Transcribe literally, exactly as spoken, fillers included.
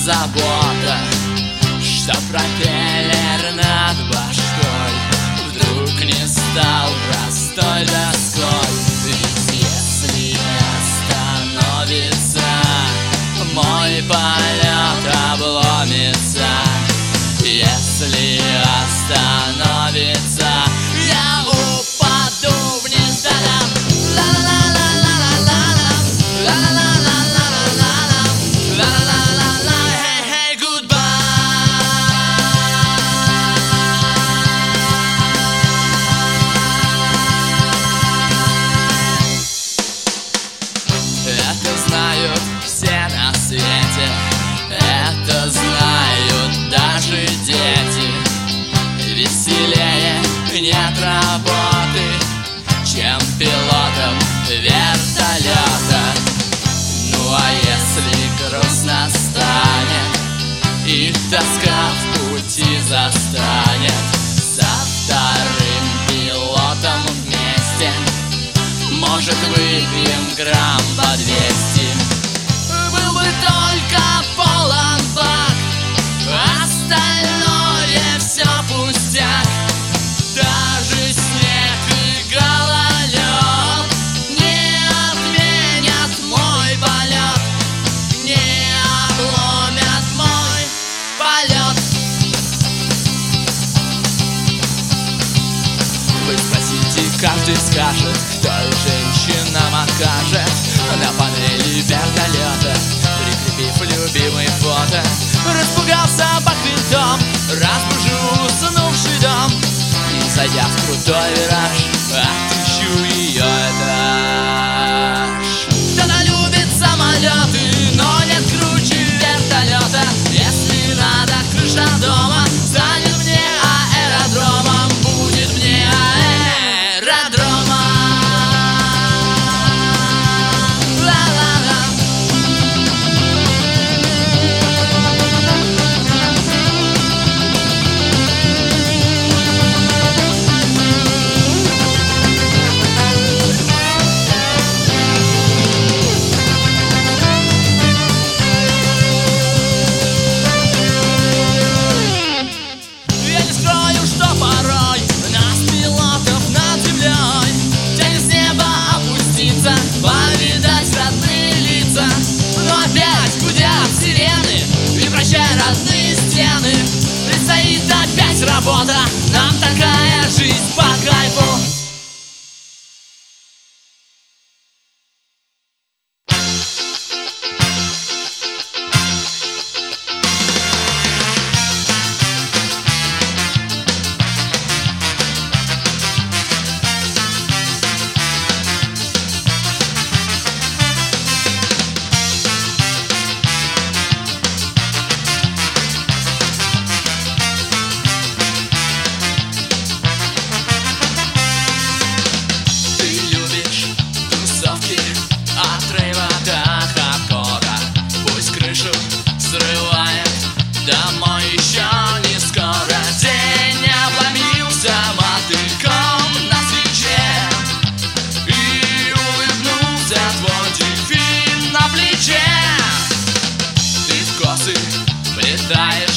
забота, что пропеллер над башкой вдруг не стал простой доской. Ведь если остановится, мой полет обломится. Если остановится, я упаду вниз. Это знают все на свете, это знают даже дети. Веселее нет работы, чем пилотом вертолета. Ну а если грустно станет и тоска в пути застанет, со вторым пилотом вместе, может, выпьем грамм по двести. Был бы только полон бак, остальное все пустяк. Даже снег и гололед не отменят мой полет, не обломят мой полет. Вы спросите, каждый скажет, кто женщинам окажет на панели вертолета, прикрепив любимый фото. Распугался бахвинтом, разбужу уснувший дом, и, зайдя в крутой вираж, отыщу ее этаж. Кто-то любит самолеты, но нет круче вертолета. Если надо, крыша дома станет мне аэродромом, будет мне аэродромом. Повидать родные лица, но опять гудят сирены, и прощай родные стены. Предстоит опять работа, нам такая жизнь по кайфу. Домой еще не скоро, день обломился мотыльком на свече, и улыбнулся твой дельфин на плече. Ты в косы влетаешь